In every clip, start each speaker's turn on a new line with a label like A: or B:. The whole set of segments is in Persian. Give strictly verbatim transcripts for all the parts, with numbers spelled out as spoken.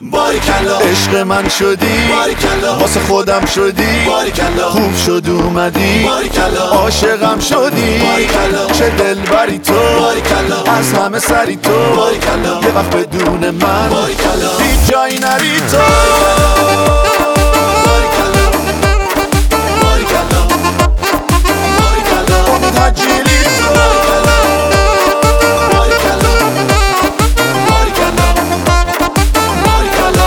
A: باریکلا
B: عشق من شدی
A: باریکلا
B: واسه خودم شدی
A: باریکلا
B: خوب شد اومدی
A: باریکلا
B: عاشقم شدی
A: باریکلا
B: چه دلبری تو
A: باریکلا
B: از همه سری تو
A: باریکلا
B: یه وقت بدون من
A: باریکلا
B: هیچ جایی نری تو
A: باریکلا باریکلا باریکلا
B: امید حجیلی تو
A: باریکلا باریکلا باریکلا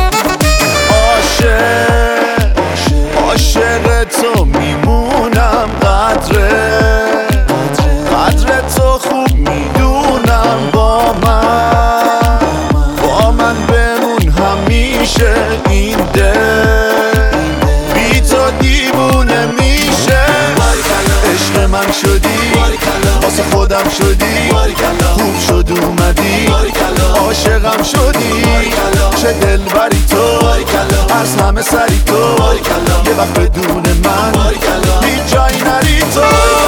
B: عاشق عاشق تو میمونم قدره قدر تو خوب میدونم با من با من بمون همیشه این دل بی تو دیوونه میشه عشق من شدی واسه خودم شدی خوب شد اومدی عاشقم شدی چه دلبری تو از همه سری تو یه وقت بدون من هیچ جایی نری تو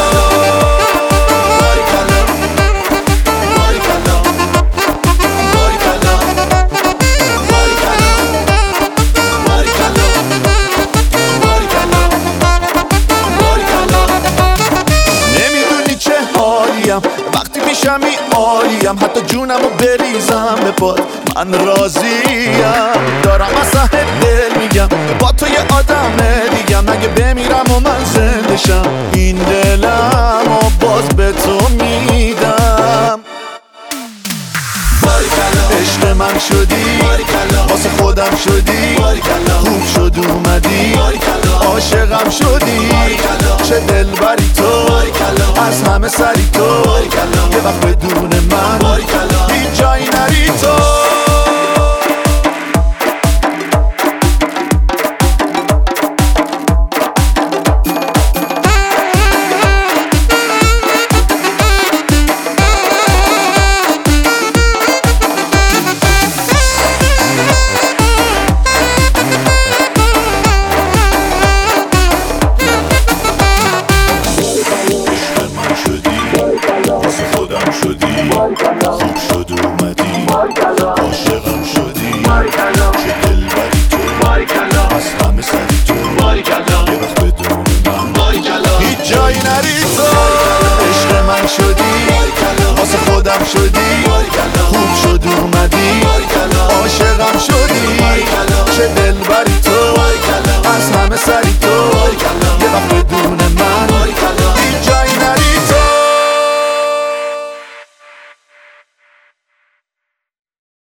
B: وقتی میشم ای عالیم حتی جونمو بریزم به پات من راضیم دارم از ته دل میگم با تو یه آدم دیگم اگه بمیرم و من زنده شم این دلم و باز به تو میدم عشق من شدی واسه خودم شدی خوب شد اومدی عاشقم شدی چه دلبری تو از همه سری تو یه وقت بدون من هیچ جایی نری تو